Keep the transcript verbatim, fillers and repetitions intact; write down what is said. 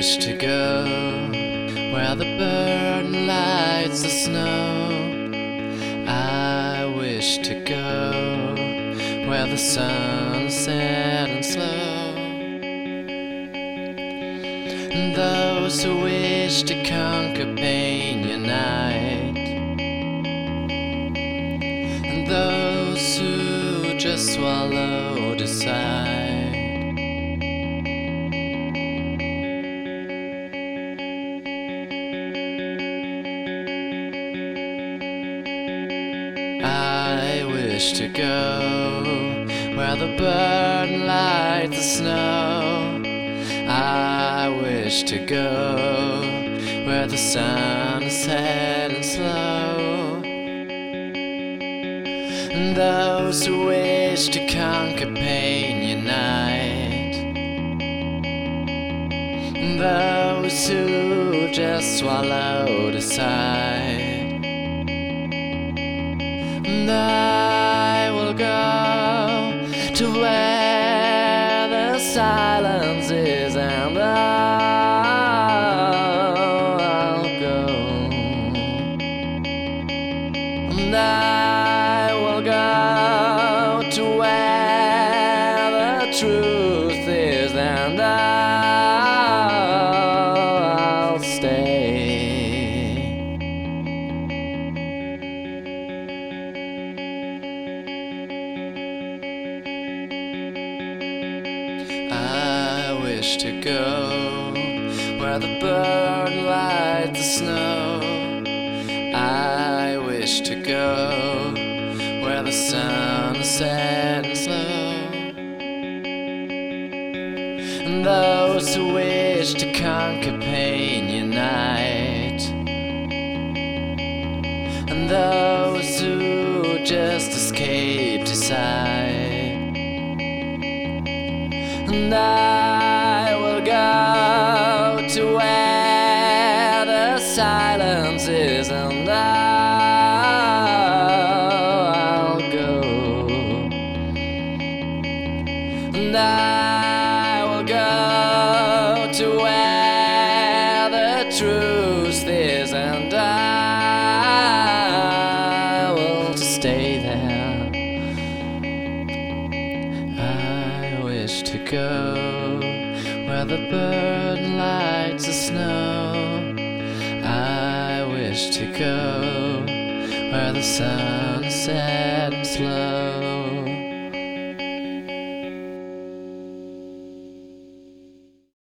wish to go where the burn lights the snow. I wish to go where the sun is setting slow. And those who wish to conquer pain unite, and those who just swallow decide. I wish to go where the burn lights the snow. I wish to go where the sun is setting slow. And those who wish to conquer pain unite, and those who just swallow decide. And I will go to where the silence is, and I'll go. And I will go to where the truth is, and I'll stay. I wish to go where the burn lights the snow. I wish to go where the sun is setting slow. And those who wish to conquer pain unite, and those who just escape decide. And I will go to where the silence is, and I'll go. And I will go to where the truth is, and I will stay there. I wish to go where the burn lights the snow. I wish to go where the sun is setting slow.